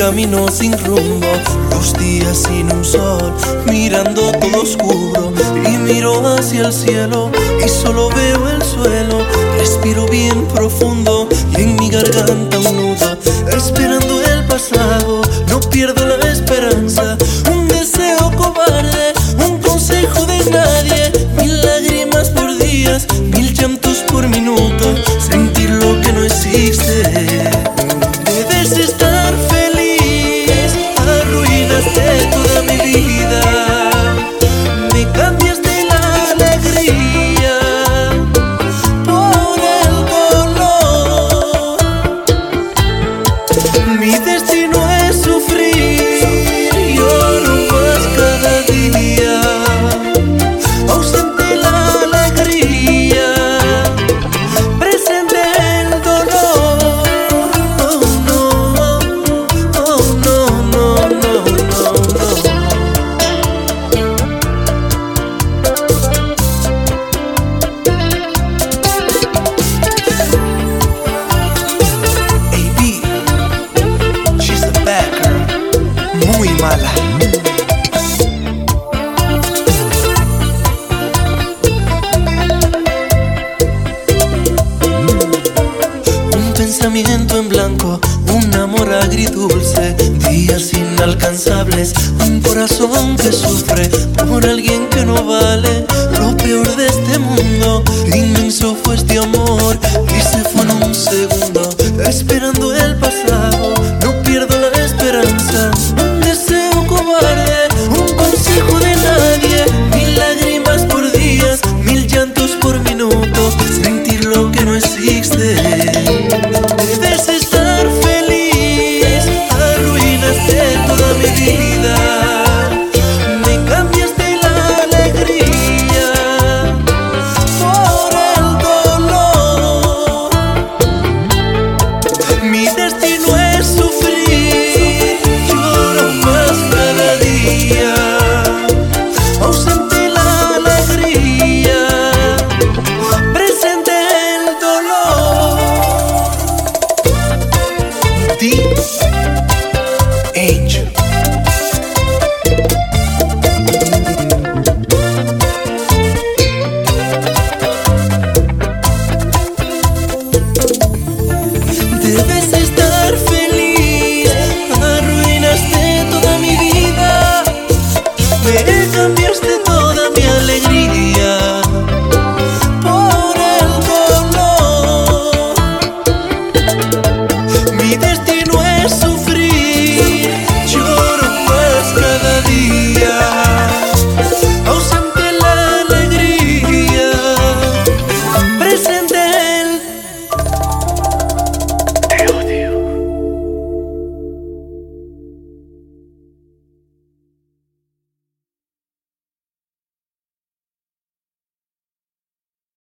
camino sin rumbo, los días sin un sol, mirando todo oscuro. Y miro hacia el cielo y solo veo el suelo. Respiro bien profundo y en mi garganta un nudo. Esperando el pasado, no pierdo la esperanza. Un deseo cobarde, un consejo de nadie. 1000 lágrimas por días, 1000 llantos por minuto. Sentir lo que no existe. Debes estar feliz, arruinaste toda mi vida. Me cambiaste la alegría por el dolor. Mi destino es sufrir, lloro más cada día. Ausente la alegría, presente el dolor. Oh no, oh no, no, no, no, no. AB, she's a bad girl, muy mala. Un pensamiento en blanco, un amor agridulce, días inalcanzables, un corazón que sufre por alguien que no vale. Lo peor de este mundo, inmenso fue este amor y se fue en un segundo. Esperando el pasado, no pierdo la esperanza. Un deseo cobarde, un consejo de nadie. 1000 lágrimas por días, 1000 llantos por minuto. Sentir lo que no es